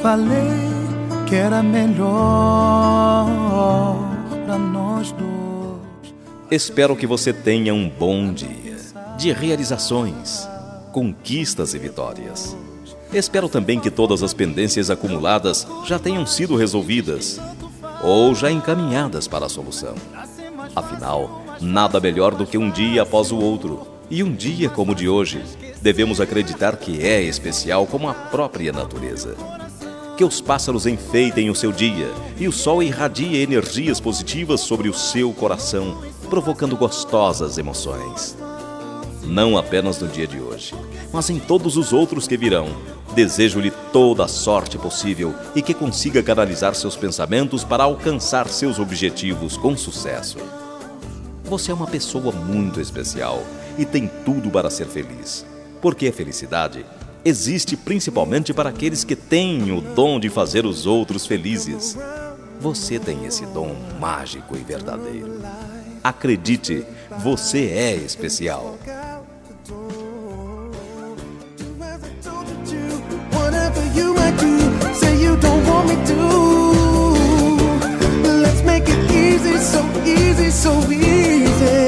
falei que era melhor pra nós dois. Espero que você tenha um bom dia de realizações, conquistas e vitórias. Espero também que todas as pendências acumuladas já tenham sido resolvidas ou já encaminhadas para a solução. Afinal, nada melhor do que um dia após o outro. E um dia como o de hoje, devemos acreditar que é especial como a própria natureza. Que os pássaros enfeitem o seu dia e o sol irradie energias positivas sobre o seu coração, provocando gostosas emoções. Não apenas no dia de hoje, mas em todos os outros que virão. Desejo-lhe toda a sorte possível e que consiga canalizar seus pensamentos para alcançar seus objetivos com sucesso. Você é uma pessoa muito especial e tem tudo para ser feliz, porque a felicidade existe principalmente para aqueles que têm o dom de fazer os outros felizes. Você tem esse dom mágico e verdadeiro. Acredite, você é especial. You might do, say you don't want me to. Let's make it easy, so easy, so easy.